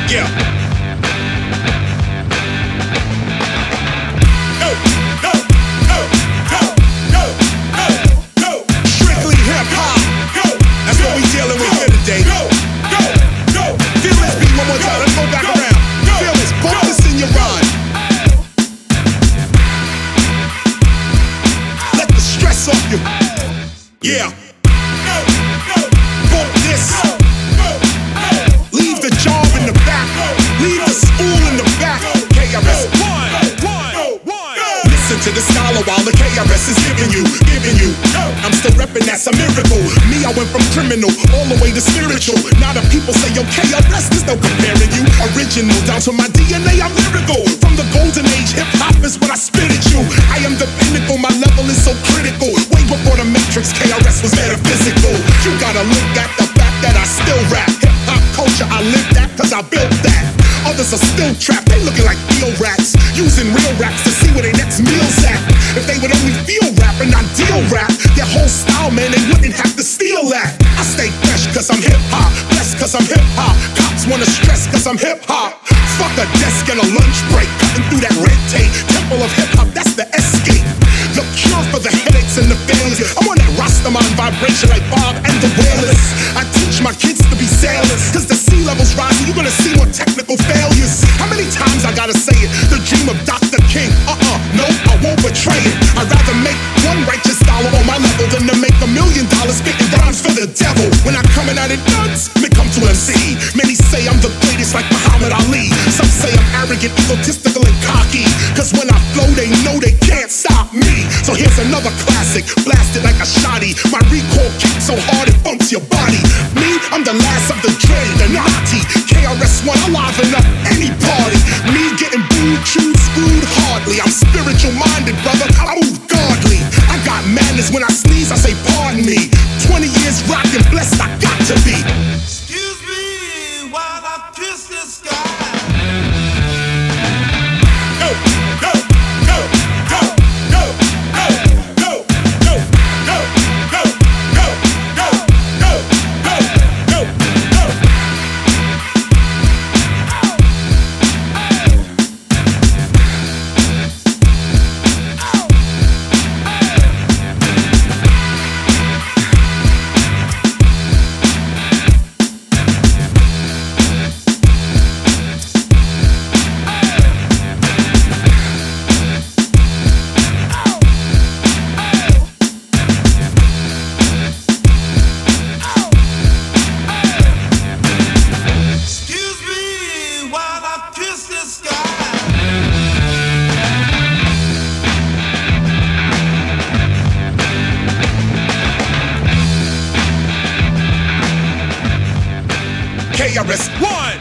Yeah. No, no, no, no, no, no, no. Strictly hip hop. That's what we dealing with here today. Feel this beat one more time. Let's go back around. Feel this. Bump this in your rhyme. Let the stress off you. Yeah. Bump this. Leave the job in the back. Leave the school in the back. KRS One. Listen to the scholar while the KRS is giving you. I'm still reppin', that's a miracle. Me, I went from criminal all the way to spiritual. Now the people say, yo, KRS, there's no comparing you. Original, down to my DNA, I'm lyrical. From the golden age, hip-hop is what I spit at you. I am the pinnacle, my level is so critical. Way before the Matrix, KRS was metaphysical. You gotta look at the fact that I still rap. Hip-hop culture, I live that cause I built that. Others are still trapped, they looking like field rats. Using real raps to see where their next meal's at. If they would only feel rap and not deal rap, their whole style, man, they wouldn't have to steal that. I stay fresh cause I'm hip-hop, blessed cause I'm hip-hop. Cops wanna stress cause I'm hip-hop. Fuck a desk and a lunch break, cutting through that red tape. Temple of hip-hop, that's the escape. The cure for the headaches and the failures. I'm on that Rastaman vibration like Bob and the Wailers. I teach my kids to be sailors, cause the sea level's rising, you're gonna see more technical failures. How many times I gotta say it? The dream of Dr. King, no, I won't betray it. I'd rather make one righteous dollar on my level than to make $1 million spitting rhymes for the devil. When I'm coming at it nuts, me come to MC. Many say I'm the greatest like Muhammad Ali. Some say I'm arrogant, egotistical, and cocky, cause when I flow, they know they can't stop me. So here's another classic, blasted like a shotty. My recall kicks so hard it bumps your body. Me, I'm the last of the Dre, the Naughty. KRS-One, I liven up any party. Me getting booed, chewed, screwed hardly. I'm spiritual minded, brother, I move godly. I got madness when I sneeze, I say pardon me. 20 years rockin', blessed I got to be. Excuse me while I kiss the sky. KRS-One.